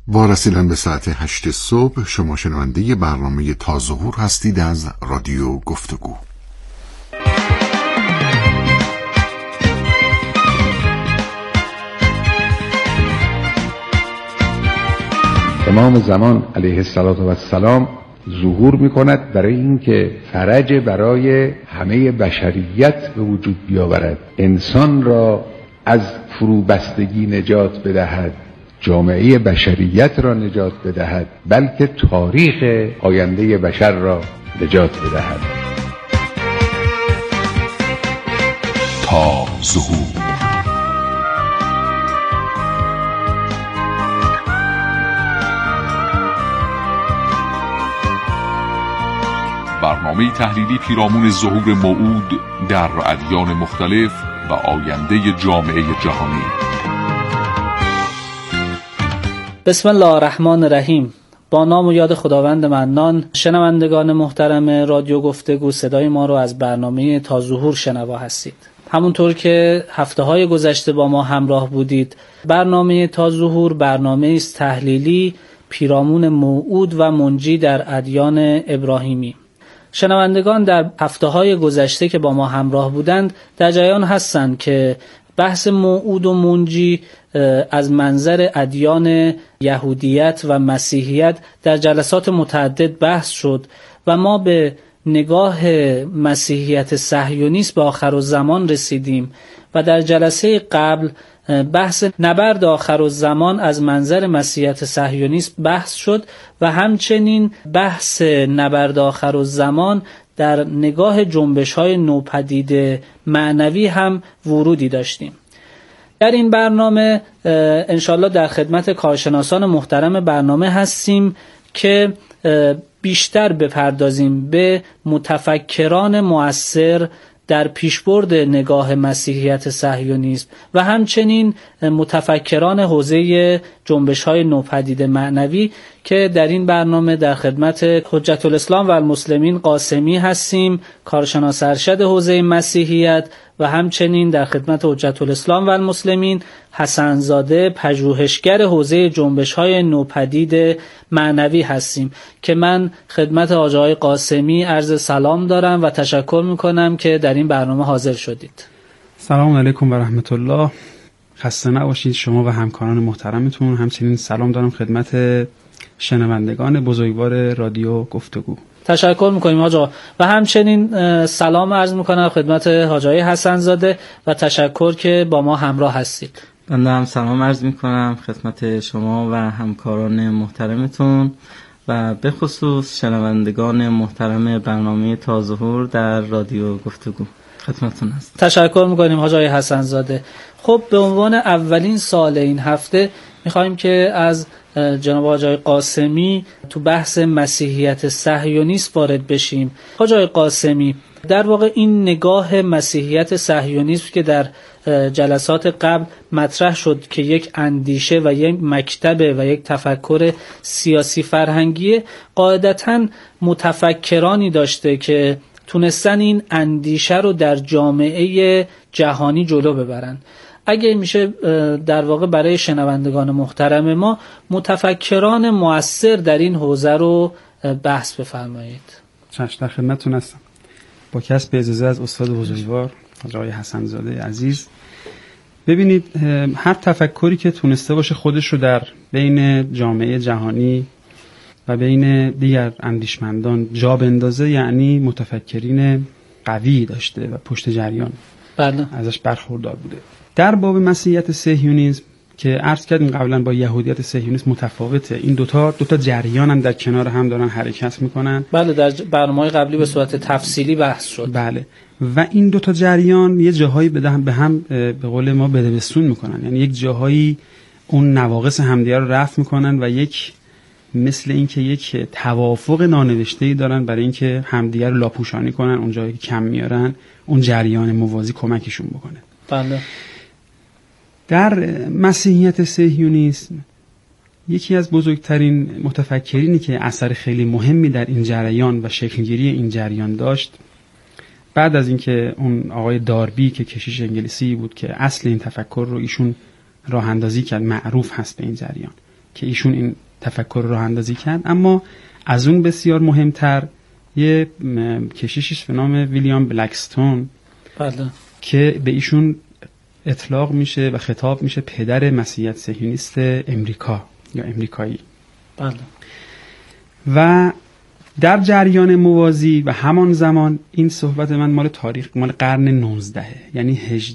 رسیدن به ساعت 8 صبح. شما شنونده برنامه تا ظهور هستید از رادیو گفتگو. امام زمان علیه السلام ظهور میکند برای اینکه فرج برای همه بشریت به وجود بیاورد، انسان را از فروبستگی نجات بدهد، جامعه بشریت را نجات بدهد، بلکه تاریخ آینده بشر را نجات بدهد. تا ظهور. برنامه تحلیلی پیرامون ظهور موعود در ادیان مختلف و آینده جامعه جهانی. بسم الله الرحمن الرحیم. با نام و یاد خداوند منان. شنوندگان محترم رادیو گفتگو، صدای ما رو از برنامه تا ظهور شنوا هستید. همونطور که هفته‌های گذشته با ما همراه بودید، برنامه تا ظهور برنامه است تحلیلی پیرامون موعود و منجی در ادیان ابراهیمی. شنوندگان در هفته‌های گذشته که با ما همراه بودند در جریان هستند که بحث موعود و منجی از منظر ادیان یهودیت و مسیحیت در جلسات متعدد بحث شد و ما به نگاه مسیحیت صهیونیست به آخرالزمان رسیدیم و در جلسه قبل بحث نبرد آخرالزمان از منظر مسیحیت صهیونیست بحث شد و همچنین بحث نبرد آخرالزمان در نگاه جنبش‌های نوپدید معنوی هم ورودی داشتیم. در این برنامه انشالله در خدمت کارشناسان محترم برنامه هستیم که بیشتر بپردازیم به متفکران مؤثر در پیشبرد نگاه مسیحیت صهیونیسم و همچنین متفکران حوزه جنبش‌های نوپدید معنوی که در این برنامه در خدمت حجت الاسلام و المسلمین قاسمی هستیم، کارشناس ارشد حوزه مسیحیت، و همچنین در خدمت حجت الاسلام و المسلمین حسن زاده، پژوهشگر حوزه جنبش‌های نوپدید معنوی هستیم که من خدمت حاج آقای قاسمی عرض سلام دارم و تشکر میکنم که در این برنامه حاضر شدید. سلام علیکم و رحمت الله. خسته نباشید شما و همکاران محترمتون. همچنین سلام دارم خدمت شنوندگان بزرگوار رادیو گفتگو. تشکر میکنیم حاج آقا و همچنین سلام عرض میکنم خدمت حاج آقای حسن زاده و تشکر که با ما همراه هستید. بنده هم سلام عرض میکنم خدمت شما و همکاران محترمتون و به خصوص شنوندگان محترم برنامه تا ظهور در رادیو گفتگو. خدمتتون هست. تشکر میکنیم حاج آقای حسن زاده. خب به عنوان اولین سوال این هفته میخوایم که از جناب حاج آقای قاسمی تو بحث مسیحیت صهیونیست وارد بشیم. حاج آقای قاسمی، در واقع این نگاه مسیحیت صهیونیسم که در جلسات قبل مطرح شد که یک اندیشه و یک مکتب و یک تفکر سیاسی فرهنگی، قاعدتاً متفکرانی داشته که تونستن این اندیشه رو در جامعه جهانی جلو ببرن. اگه میشه در واقع برای شنوندگان محترم ما متفکران مؤثر در این حوزه رو بحث بفرمایید. چشم، در خدمتتون هستم. با کسب اجازه از استاد بزرگوار آقای حسن زاده عزیز، ببینید هر تفکری که تونسته باشه خودش رو در بین جامعه جهانی و بین دیگر اندیشمندان جا بندازه، یعنی متفکرین قوی داشته و پشت جریان ازش برخوردار بوده. در باب مسیحیت صهیونیسم که عرض کردیم قبلا با یهودیت صهیونیسم متفاوته، این دوتا جریان هم در کنار هم دارن حرکت میکنن. بله، در برنامه قبلی به صورت تفصیلی بحث شد. بله، و این دوتا جریان یه جاهایی به هم به قول ما بدبستون میکنن، یعنی یک جاهایی اون نواقص همدیگه رو رفع میکنن و یک مثل اینکه یک توافق نانوشته‌ای دارن برای اینکه همدیگه رو لاپوشانی کنن، اون جایی که کم میارن اون جریان موازی کمکشون بکنه. بله. در مسیحیت صهیونیسم یکی از بزرگترین متفکرینی که اثر خیلی مهمی در این جریان و شکلگیری این جریان داشت، بعد از اینکه اون آقای داربی که کشیش انگلیسی بود که اصل این تفکر رو ایشون راه اندازی کرد، معروف هست به این جریان، که ایشون این تفکر رو راه اندازی کرد. اما از اون بسیار مهمتر یه کشیشی به نام ویلیام بلکستون که به ایشون اطلاق میشه و خطاب میشه پدر مسیحیت صهیونیست امریکا یا امریکایی. بله. و در جریان موازی و همان زمان، این صحبت من مال قرن 19 یعنی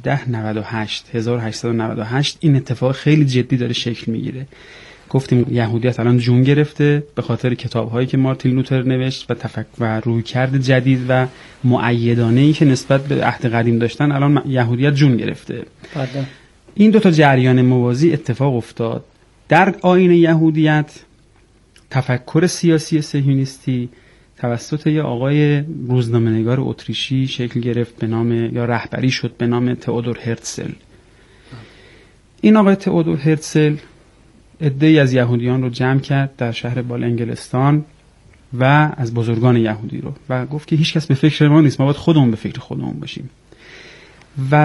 1898 این اتفاق خیلی جدی داره شکل میگیره. گفتیم یهودیت الان جون گرفته به خاطر کتاب‌هایی که مارتین لوتر نوشت و رویکرد جدید و مؤیدانه‌ای که نسبت به عهد قدیم داشتن. الان یهودیت جون گرفته. بله. این دو تا جریان موازی اتفاق افتاد. در آیین یهودیت تفکر سیاسی صهیونیستی توسط یه آقای روزنامه‌نگار اتریشی شکل گرفت به نام یا رهبری شد به نام تئودور هرتزل. این آقای تئودور هرتزل عده‌ای از یهودیان رو جمع کرد در شهر بال انگلستان و از بزرگان یهودی رو و گفت که هیچ کس به فکر ما نیست، ما باید خودمون به فکر خودمون باشیم و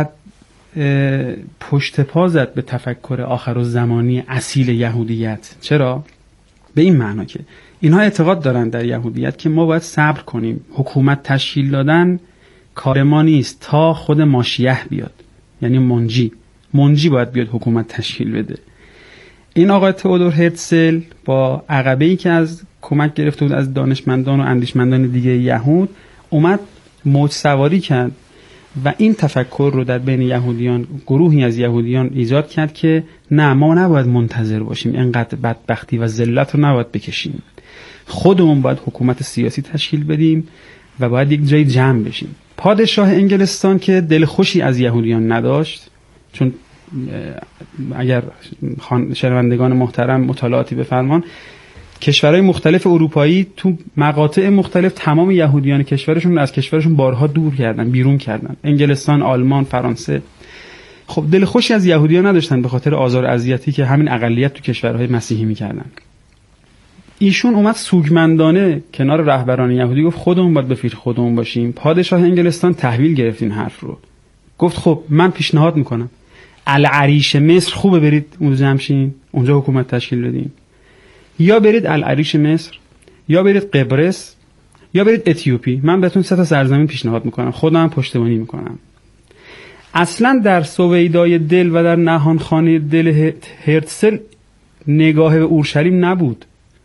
پشت پا زد به تفکر آخرالزمانی اصیل یهودیت. چرا؟ به این معنا که اینها اعتقاد دارن در یهودیت که ما باید صبر کنیم، حکومت تشکیل دادن کار ما نیست تا خود ماشیح بیاد، یعنی منجی باید بیاد حکومت تشکیل بده. این آقای تئودور هرتزل با عقبه‌ای که از کمک گرفته بود از دانشمندان و اندیشمندان دیگه یهود اومد موج سواری کرد و این تفکر رو در بین یهودیان، گروهی از یهودیان ایجاد کرد که نه، ما نباید منتظر باشیم، اینقدر بدبختی و ذلت رو نباید بکشیم، خودمون باید حکومت سیاسی تشکیل بدیم و باید یک جای جمع بشیم. پادشاه انگلستان که دل خوشی از یهودیان نداشت، چون اگر شنوندگان محترم مطالعاتی بفرمان، کشورهای مختلف اروپایی تو مقاطع مختلف تمام یهودیان کشورشون از کشورشون بارها دور کردن، بیرون کردن. انگلستان، آلمان، فرانسه. خب دل خوشی از یهودیان نداشتن به خاطر آزار و اذیتی که همین اقلیت تو کشورهای مسیحی میکردن. ایشون اومد سوگمندانه کنار رهبران یهودی گفت خودمون باید به فکر خودمون باشیم. پادشاه انگلستان تحویل گرفت این حرف رو، گفت خب من پیشنهاد میکنم العریش مصر خوبه برید اونجا جمع شین، اونجا حکومت تشکیل بدین، یا برید العریش مصر، یا برید قبرس، یا برید اتیوپی. من بهتون 3 تا سرزمین پیشنهاد میکنم، خودم پشتیبانی میکنم. اصلا در سویدای دل و در نهانخانه دل هرتزل نگاه به اورشلیم نبود.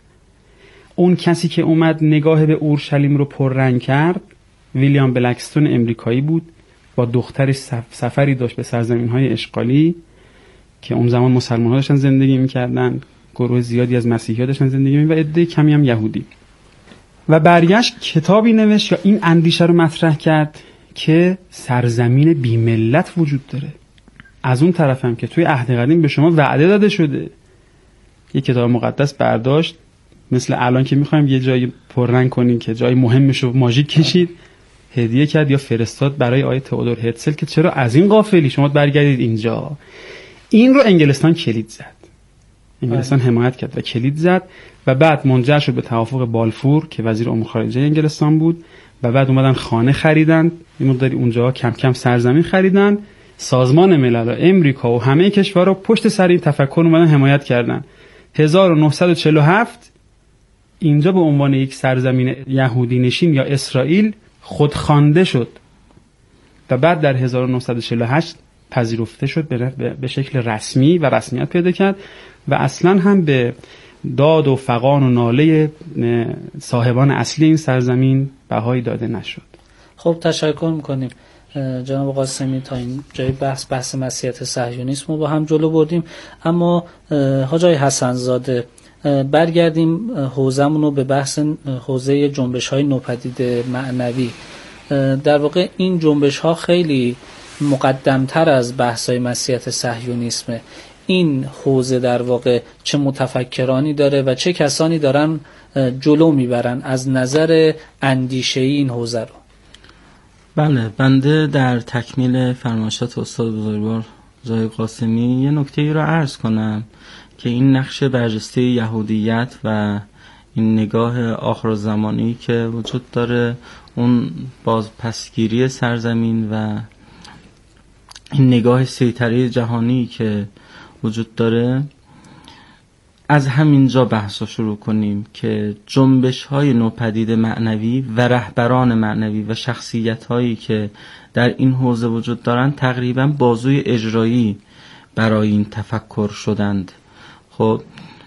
اون کسی که اومد نگاه به اورشلیم رو پررنگ کرد ویلیام بلکستون امریکایی بود. با دخترش سفری داشت به سرزمین‌های اشغالی که اون زمان مسلمان‌ها داشتن زندگی می‌کردن، گروه زیادی از مسیحی‌ها داشتن زندگی می‌کردن و عده کمی هم یهودی. و برگشت کتابی نوشت یا این اندیشه رو مطرح کرد که سرزمین بی‌ملت وجود داره. از اون طرف هم که توی عهد قدیم به شما وعده داده شده. یک کتاب مقدس برداشت، مثل الان که می‌خوایم یه جایی پررنگ کنیم که جای مهمش رو ماژیک کشید، هدیه کرد یا فرستاد برای آیه تئودور هرتزل که چرا از این غافلی، شما برگردید اینجا. این رو انگلستان کلید زد، انگلستان حمایت کرد و کلید زد و بعد منجر شد به توافق بالفور که وزیر امور خارجه انگلستان بود و بعد اومدن خانه خریدن، این مدتی اونجا کم کم سرزمین خریدن. سازمان ملل و امریکا و همه کشورها پشت سر این تفکر اومدن حمایت کردن. 1947 اینجا به عنوان یک سرزمین یهودی نشین یا اسرائیل خودخوانده شد و بعد در 1948 پذیرفته شد به شکل رسمی و رسمیت پیدا کرد و اصلا هم به داد و فغان و ناله صاحبان اصلی این سرزمین بهایی داده نشد. خب تشکر میکنیم جناب قاسمی، تا این جای بحث مسیحیت صهیونیسم رو با هم جلو بردیم. اما حاج آقای حسن‌زاده، برگردیم حوزمون رو به بحث حوزه جنبش‌های نوپدید معنوی. در واقع این جنبش‌ها خیلی مقدمتر از بحث‌های مسیحیت صهیونیسمه. این حوزه در واقع چه متفکرانی داره و چه کسانی دارن جلو میبرن از نظر اندیشه‌ای این حوزه رو؟ بله، بنده در تکمیل فرمایشات استاد بزرگوار زای قاسمی یه نکته‌ای رو عرض کنم که این نقش برجسته یهودیت و این نگاه آخرالزمانی که وجود داره، اون بازپسگیری سرزمین و این نگاه سیطره جهانی که وجود داره، از همینجا بحث رو شروع کنیم که جنبش‌های نوپدید معنوی و رهبران معنوی و شخصیت‌هایی که در این حوزه وجود دارند تقریباً بازوی اجرایی برای این تفکر شدند. خب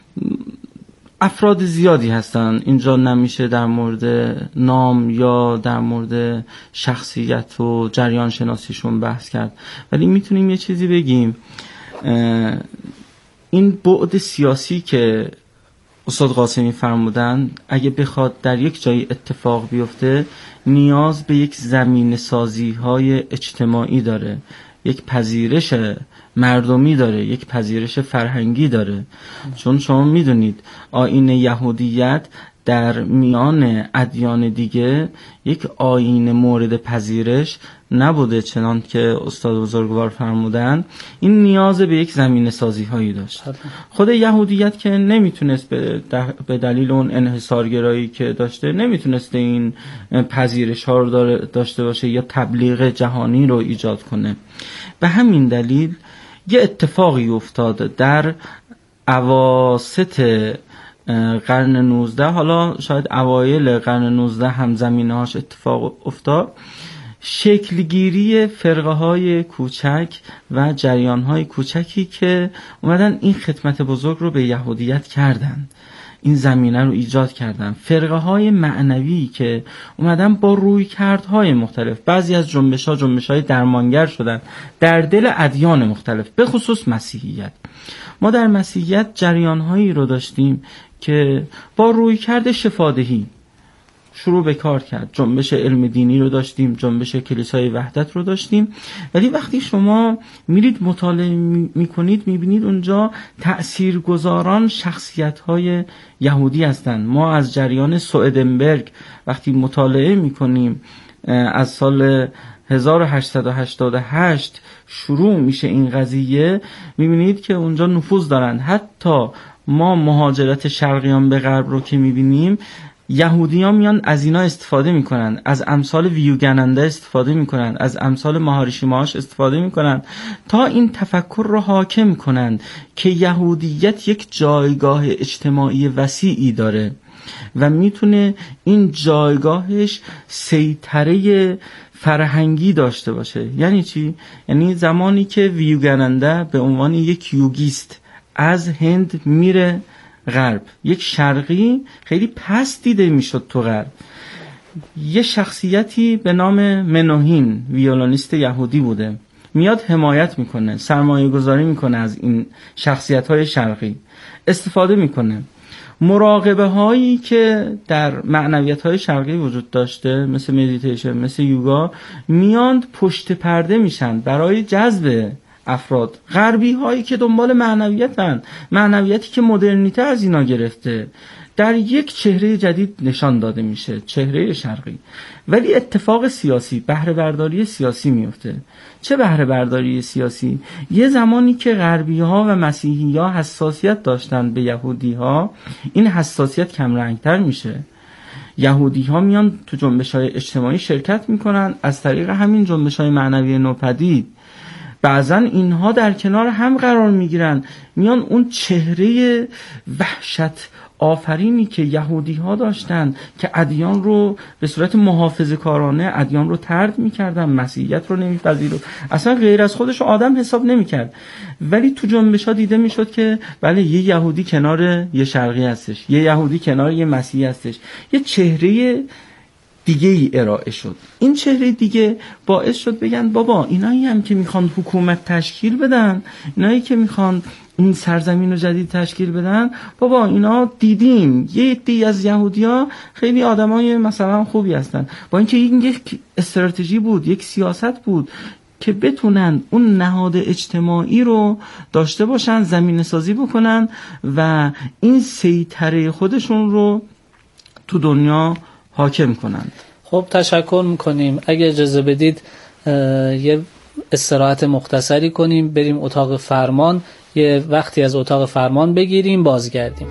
افراد زیادی هستن، اینجا نمیشه در مورد نام یا در مورد شخصیت و جریان شناسیشون بحث کرد، ولی میتونیم یه چیزی بگیم. این بعد سیاسی که استاد قاسمی فرمودن اگه بخواد در یک جایی اتفاق بیفته نیاز به یک زمین سازی های اجتماعی داره، یک پذیرش مردمی داره، یک پذیرش فرهنگی داره. چون شما میدونید آیین یهودیت در میان ادیان دیگه یک آیین مورد پذیرش نبوده، چنان که استاد بزرگوار فرمودن این نیاز به یک زمینه سازی هایی داشت. خود یهودیت که نمیتونست به دلیل اون انحصارگرایی که داشته نمیتونست این پذیرش ها رو داشته باشه یا تبلیغ جهانی رو ایجاد کنه. به همین دلیل یه اتفاقی افتاد در اواسط قرن 19، حالا شاید اوایل قرن 19 هم زمینه‌هاش اتفاق افتاد، شکلگیری فرقه های کوچک و جریان های کوچکی که اومدن این خدمت بزرگ رو به یهودیت کردن، این زمینه رو ایجاد کردن. فرقه های معنوی که اومدن با رویکردهای مختلف، بعضی از جنبش‌های درمانگر شدن در دل ادیان مختلف، به خصوص مسیحیت. ما در مسیحیت جریان‌هایی رو داشتیم که با رویکرد شفادهی شروع به کار کرد. جنبش علم دینی رو داشتیم، جنبش کلیسای وحدت رو داشتیم، ولی وقتی شما میرید مطالعه میکنید میبینید اونجا تأثیرگذاران شخصیت‌های یهودی هستند. ما از جریان سوئدنبرگ وقتی مطالعه میکنیم از سال 1888 شروع میشه این قضیه، میبینید که اونجا نفوذ دارند. حتی ما مهاجرت شرقیان به غرب رو که میبینیم، یهودیان میان از اینا استفاده میکنن، از امثال ویوگننده استفاده میکنن، از امثال مهارشی ماهاش استفاده میکنن تا این تفکر رو حاکم کنن که یهودیت یک جایگاه اجتماعی وسیعی داره و میتونه این جایگاهش سیطره فرهنگی داشته باشه. یعنی چی؟ یعنی زمانی که ویوگننده به عنوان یک یوگیست از هند میره غرب، یک شرقی خیلی پست دیده میشد تو غرب. یه شخصیتی به نام منوهین ویولونیست یهودی بوده، میاد حمایت میکنه، سرمایه گذاری میکنه از این شخصیت های شرقی، استفاده میکنه. مراقبه هایی که در معنویت های شرقی وجود داشته مثل مدیتیشن، مثل یوگا، میاند پشت پرده میشن برای جذب افراد. غربی هایی که دنبال معنویتن، معنویتی که مدرنیته از اینا گرفته، در یک چهره جدید نشان داده میشه، چهره شرقی. ولی اتفاق سیاسی، بهره برداری سیاسی میفته. چه بهره برداری سیاسی؟ یه زمانی که غربی ها و مسیحی ها حساسیت داشتن به یهودی ها، این حساسیت کم رنگتر میشه. یهودی ها میان تو جنبش های اجتماعی شرکت میکنن، از طریق همین جنبش های معنوی نوپدید بعضا اینها در کنار هم قرار میگیرن، میان اون چهره وحشت آفرینی که یهودی ها داشتن که ادیان رو به صورت محافظه‌کارانه ادیان رو طرد میکردن، مسیحیت رو نمیپذیرفت، اصلا غیر از خودش آدم حساب نمیکرد، ولی تو جنبش ها دیده میشد که بله یه یهودی کنار یه شرقی هستش، یه یهودی کنار یه مسیحی هستش، یه چهره دیگه ای ارائه شد. این چهره دیگه باعث شد بگن بابا اینایی هم که میخوان حکومت تشکیل بدن، اینایی که میخوان این سرزمین رو جدید تشکیل بدن، بابا اینا دیدیم یه عده از یهودیا خیلی آدمای مثلا خوبی هستن، با اینکه این یک استراتژی بود، یک سیاست بود که بتونن اون نهاد اجتماعی رو داشته باشن، زمینه سازی بکنن و این سیطره خودشون رو تو دنیا حاکم کنند. خب تشکر میکنیم. اگه اجازه بدید یه استراحت مختصری کنیم، بریم اتاق فرمان، یه وقتی از اتاق فرمان بگیریم، بازگردیم.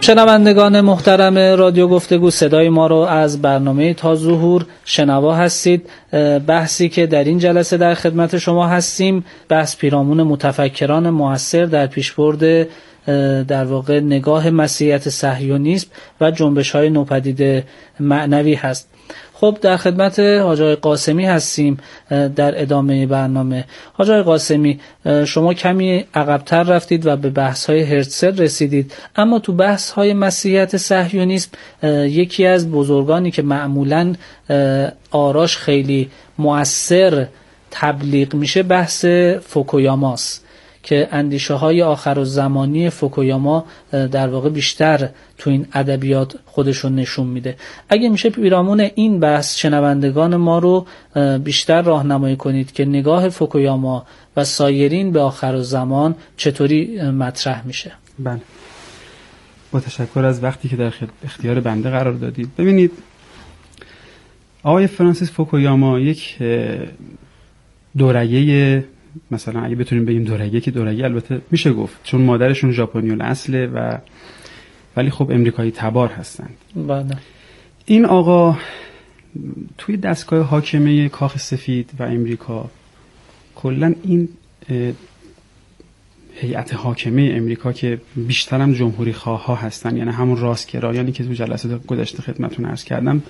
شنوندگان محترم رادیو گفتگو، صدای ما رو از برنامه تا ظهور شنوا هستید. بحثی که در این جلسه در خدمت شما هستیم، بحث پیرامون متفکران مؤثر در پیشبرد در واقع نگاه مسیحیت صهیونیسم و جنبش‌های نوپدید معنوی هست. خب در خدمت حاج آقای قاسمی هستیم در ادامه برنامه. حاج آقای قاسمی، شما کمی عقب‌تر رفتید و به بحث‌های هرتزل رسیدید، اما تو بحث‌های مسیحیت صهیونیسم یکی از بزرگانی که معمولاً آراش خیلی مؤثر تبلیغ میشه بحث فوکویاماست که اندیشه های آخرالزمانی فوکویاما در واقع بیشتر تو این ادبیات خودشون نشون میده. اگه میشه پیرامون این بحث شنوندگان ما رو بیشتر راهنمایی کنید که نگاه فوکویاما و سایرین به آخرالزمان چطوری مطرح میشه. بله، با تشکر از وقتی که در اختیار بنده قرار دادید. ببینید، آقای فرانسیس فوکویاما یک دورگه، مثلا اگه بتونیم بگیم دورگه، که دورگه البته میشه گفت چون مادرشون ژاپنی الاصله ولی خب امریکایی تبار هستند. بله. این آقا توی دستگاه حاکمه کاخ سفید و امریکا، کلا این هیئت حاکمه امریکا که بیشتر هم جمهوری خواه ها هستن، یعنی همون راستگرایانی که تو جلسات گذشته خدمتتون عرض کردم،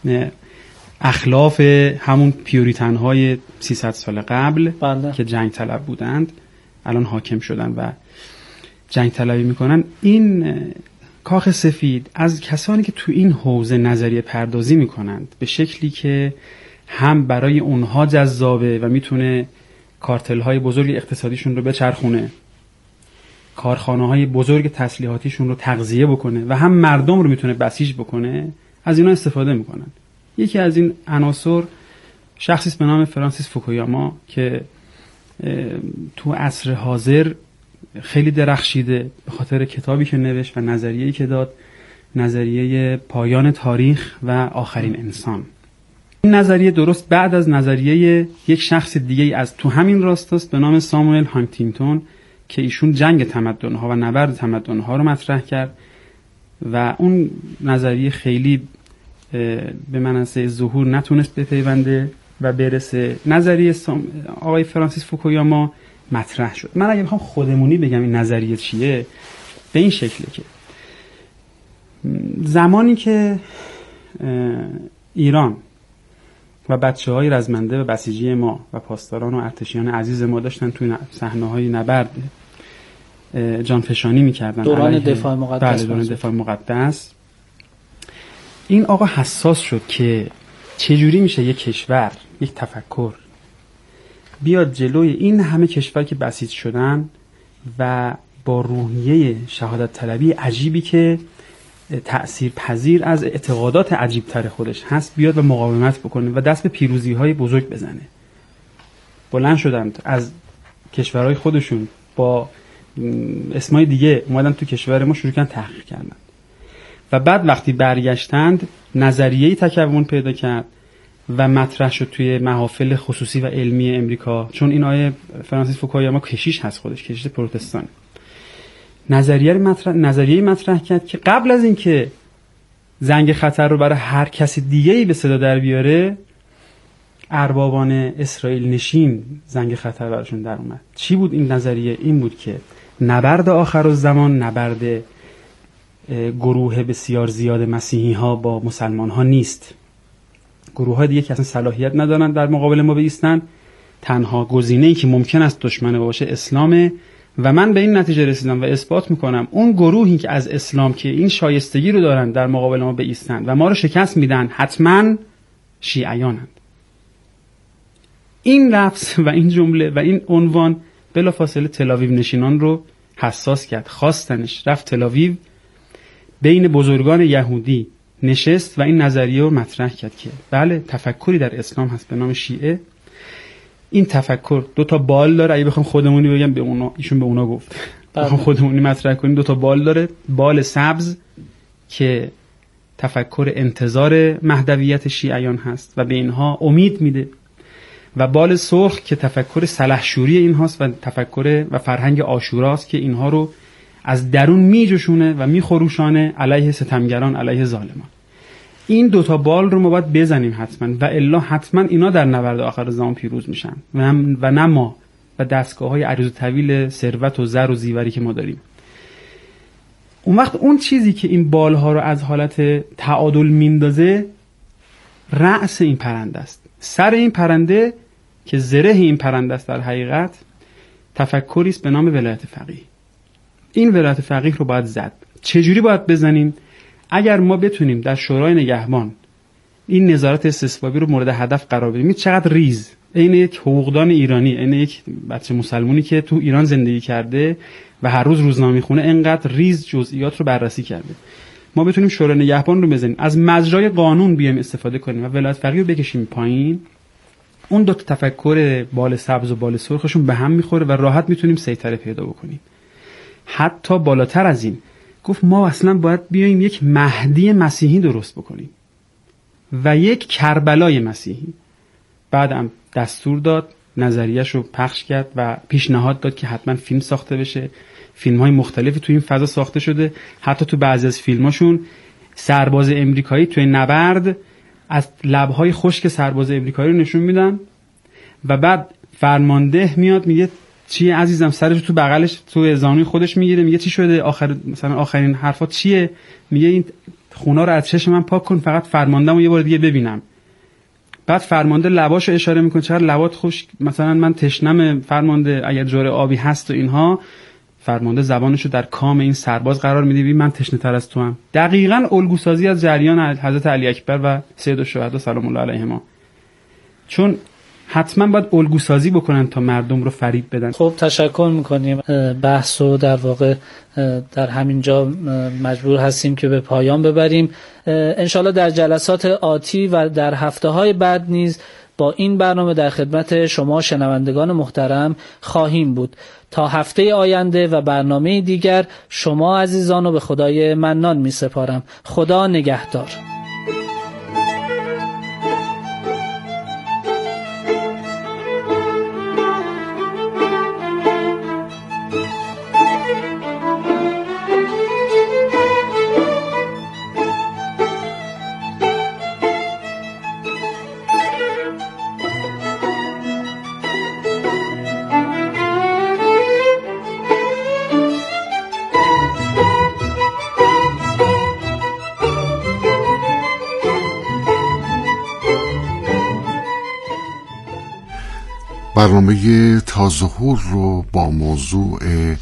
اخلاف همون پیوریتن های 300 سال قبل بله. که جنگ طلب بودند الان حاکم شدن و جنگ طلبی میکنن. این کاخ سفید از کسانی که تو این حوزه نظریه پردازی میکنند به شکلی که هم برای اونها جذابه و میتونه کارتل های بزرگ اقتصادیشون رو بچرخونه، کارخانه های بزرگ تسلیحاتیشون رو تغذیه بکنه و هم مردم رو میتونه بسیج بکنه، از اینا استفاده میکنن. یکی از این عناصر شخصی به نام فرانسیس فوکویاما که تو عصر حاضر خیلی درخشیده به خاطر کتابی که نوشت و نظریه‌ای که داد، نظریه پایان تاریخ و آخرین انسان. این نظریه درست بعد از نظریه یک شخص دیگه از تو همین راستاست به نام ساموئل هانتینگتون که ایشون جنگ تمدن‌ها و نبرد تمدن‌ها رو مطرح کرد و اون نظریه خیلی به منصه ظهور نتونست بپیونده و برسه. نظریه آقای فرانسیس فوکویاما مطرح شد. من اگه بخوام خودمونی بگم این نظریه چیه، به این شکله که زمانی که ایران و بچه‌های رزمنده و بسیجی ما و پاسداران و ارتشیان عزیز ما داشتن توی صحنه‌های نبرد جانفشانی می‌کردن، دوران دفاع مقدس، دوران دفاع مقدس، این آقا حساس شد که چجوری میشه یک کشور، یک تفکر بیاد جلوی این همه کشور که بسیج شدن و با روحیه شهادت طلبی عجیبی که تأثیر پذیر از اعتقادات عجیب تر خودش هست بیاد و مقاومت بکنه و دست به پیروزی های بزرگ بزنه. بلند شدند از کشورهای خودشون با اسمای دیگه اومدن تو کشور ما شروع کردن تحقیق کردن و بعد وقتی برگشتند نظریه‌ای تکون پیدا کرد و مطرح شد توی محافل خصوصی و علمی امریکا، چون این آیه فرانسیس فوکویاما کشیش هست، خودش کشیش پروتستان. نظریه مطرح کرد که قبل از اینکه زنگ خطر رو برای هر کسی دیگه‌ای به صدا در بیاره، اربابان اسرائیل نشین زنگ خطر براشون در اومد. چی بود این نظریه؟ این بود که نبرد آخرالزمان نبرد گروه بسیار زیاد مسیحی ها با مسلمان ها نیست. گروه های دیگه که اصلا صلاحیت ندارن در مقابل ما بایستن، تنها گزینه‌ای که ممکن است دشمن باشه اسلامه و من به این نتیجه رسیدم و اثبات میکنم اون گروهی که از اسلام که این شایستگی رو دارن در مقابل ما بایستن و ما رو شکست میدن حتما شیعیانند. این لفظ و این جمله و این عنوان بلافاصله تل‌آویو نشینان رو حساس کرد. خواستنش، رفت تل‌آویو، بین بزرگان یهودی نشست و این نظریه رو مطرح کرد که بله تفکری در اسلام هست به نام شیعه. این تفکر دو تا بال داره. اگه بخوام خودمونی بگم به اونا، ایشون به اونا گفت بخوام خودمونی مطرح کنیم، دو تا بال داره. بال سبز که تفکر انتظار مهدویت شیعیان هست و به اینها امید میده و بال سرخ که تفکر سلحشوری اینهاست و تفکر و فرهنگ عاشوراست که اینها رو از درون میجوشونه و میخروشانه علیه ستمگران، علیه ظالمان. این دوتا بال رو ما باید بزنیم حتما، و الا حتما اینا در نبرد آخر زمان پیروز میشن و نه ما و دستگاه‌های عریض و طویل ثروت و زر و زیوری که ما داریم. اون وقت اون چیزی که این بالها رو از حالت تعادل میندازه رأس این پرنده است. سر این پرنده که زره این پرنده است در حقیقت تفکری است به نام ولایت فقیه. این ولایت فقیه رو باید زد. چجوری باید بزنیم؟ اگر ما بتونیم در شورای نگهبان این نظارت استصوابی رو مورد هدف قرار بدیم، چقدر ریز، این یک حقوقدان ایرانی، این یک بچه مسلمونی که تو ایران زندگی کرده و هر روز روزنامه میخونه، اینقدر ریز جزئیات رو بررسی کرده، ما بتونیم شورای نگهبان رو بزنیم، از مجرای قانون بیایم استفاده کنیم و ولایت فقیه رو بکشیم پایین، اون دو تا تفکر بال سبز و بال سرخشون به هم میخوره و راحت میتونیم سیطره پیدا بکنیم. حتی بالاتر از این گفت ما اصلا باید بیایم یک مهدی مسیحی درست بکنیم و یک کربلای مسیحی. بعدم دستور داد، نظریه‌اش رو پخش کرد و پیشنهاد داد که حتما فیلم ساخته بشه. فیلم‌های مختلفی تو این فضا ساخته شده. حتی تو بعضی از فیلماشون سرباز امریکایی توی نبرد از لب‌های خشک سرباز امریکایی رو نشون میدن و بعد فرمانده میاد میگه چیه عزیزم، سرش تو بغلش تو زانوی خودش میگیره، میگه چی شده، آخرین حرفات چیه؟ میگه این خونا رو از چشم من پاک کن، فقط فرماندهمو یه بار دیگه ببینم. بعد فرمانده لباشو اشاره میکنه، چقدر لبات خشک، مثلا من تشنم فرمانده، اگر جوره آبی هست و اینها. فرمانده زبانشو در کام این سرباز قرار میده، ببین من تشنه تر از تو هم. دقیقاً الگوسازی از جریان حضرت علی اکبر و سید الشهدا سلام الله علیهما. چون حتما باید الگوسازی بکنن تا مردم رو فریب بدن. خب تشکر میکنیم. بحث رو در واقع در همین جا مجبور هستیم که به پایان ببریم. انشالله در جلسات آتی و در هفته‌های بعد نیز با این برنامه در خدمت شما شنوندگان محترم خواهیم بود. تا هفته آینده و برنامه دیگر شما عزیزان رو به خدای منان می سپارم. خدا نگهدار. برنامه تا ظهور رو با موضوع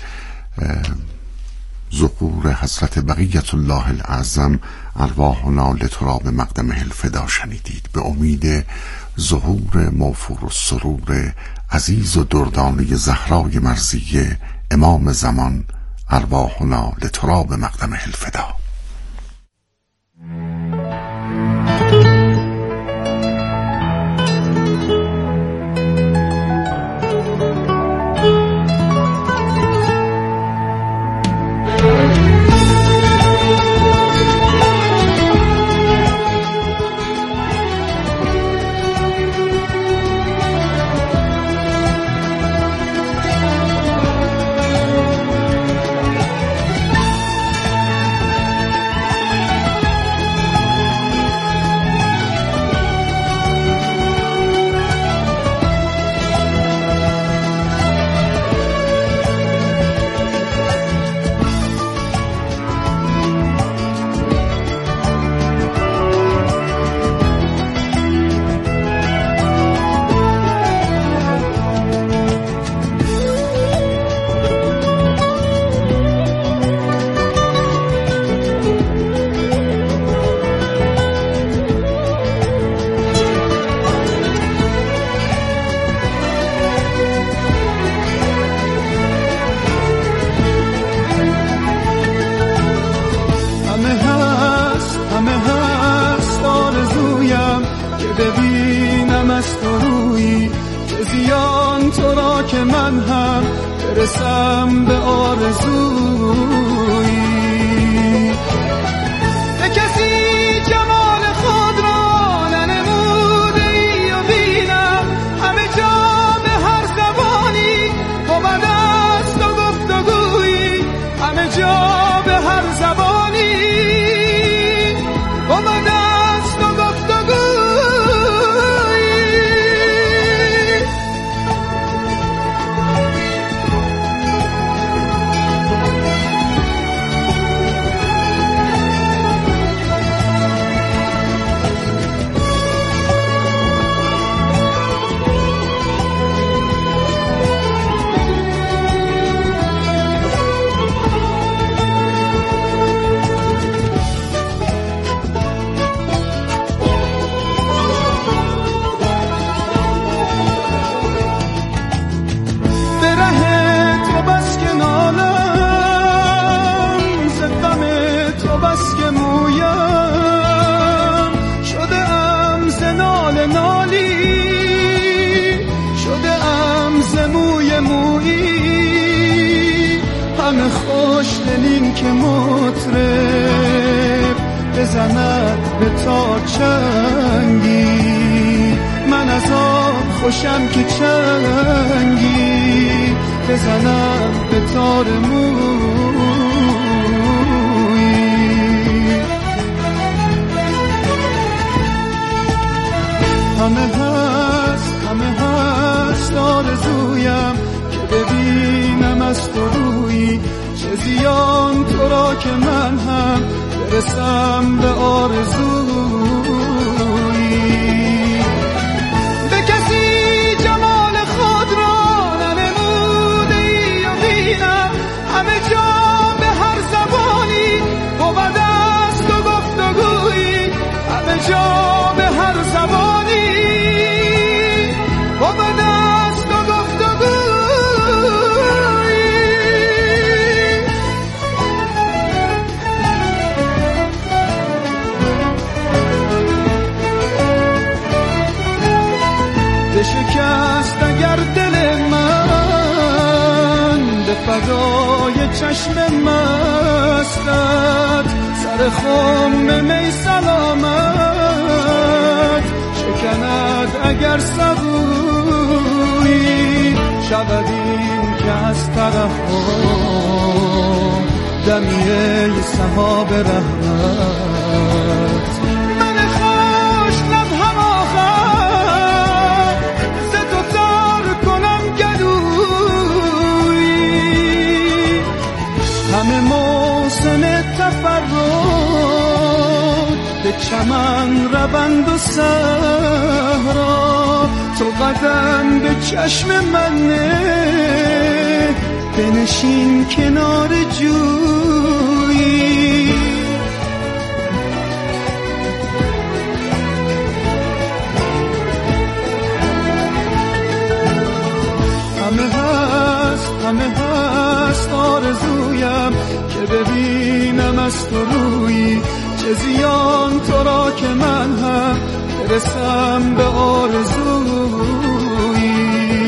ظهور حضرت بقیت الله الاعظم ارواحنا لتراب مقدمه الفدا شنیدید. به امید ظهور موفور السرور عزیز و دردانه زهرای مرضیه امام زمان ارواحنا لتراب مقدمه الفدا. برسم به آرزویی، به کسی جمال خود را ننموده ای و بینم همه جا به هر زبانی بود است و گفتگویی، همه جا همه خوش دلین که مطرب بزند به تا چنگی، من از آن خوشم که چنگی بزنم به تار مویی. همه هست آرزویم که ببینم از تو روی، چه زیان تو را که من هم برسم به آرزویی. به کسی جمال خود را ننموده ای و بینم، همه جا به هر زبانی بود از تو گفتگویی، همه جا به هر زبانی بود از تو گفتگویی. شکست اگر دل من به فدای چشم مستت، سر خم می سلامت شکند اگر سبویی، شود این که از طرف دمی ای سحاب رحمت. من خوش لب هم آخر ز تو تار کنم گلویی، همه موسم تفرد به چمن روند و صحرا، تو قدم به چشم من نه، بنشین کنار جویی. همه هست آرزویم که ببینم از تو روی، چه زیان تو را که من هم برسم به آرزویی.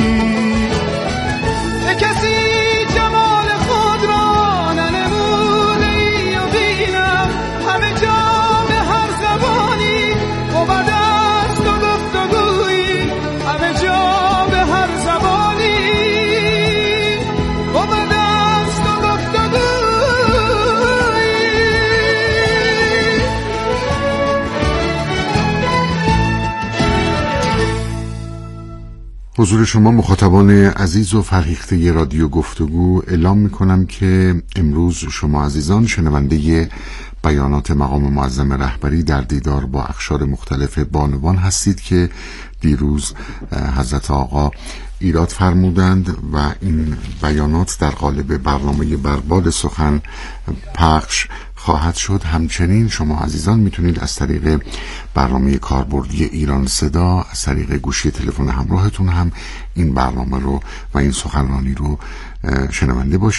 به کسی جمال خود را ننموده ای و بینم، همه جا به هر زبانی بود از تو گفتگویی، همه جا به هر زبانی بود از تو گفتگویی. حضور شما مخاطبان عزیز و فرهیخته رادیو گفتگو، اعلام میکنم که امروز شما عزیزان شنونده بیانات مقام معظم رهبری در دیدار با اقشار مختلف بانوان هستید که دیروز حضرت آقا ایراد فرمودند و این بیانات در قالب برنامه برباد سخن پخش خواهد شد. همچنین شما عزیزان میتونید از طریق برنامه کاربردی ایران صدا، از طریق گوشی تلفن همراهتون هم این برنامه رو و این سخنرانی رو شنونده باشید.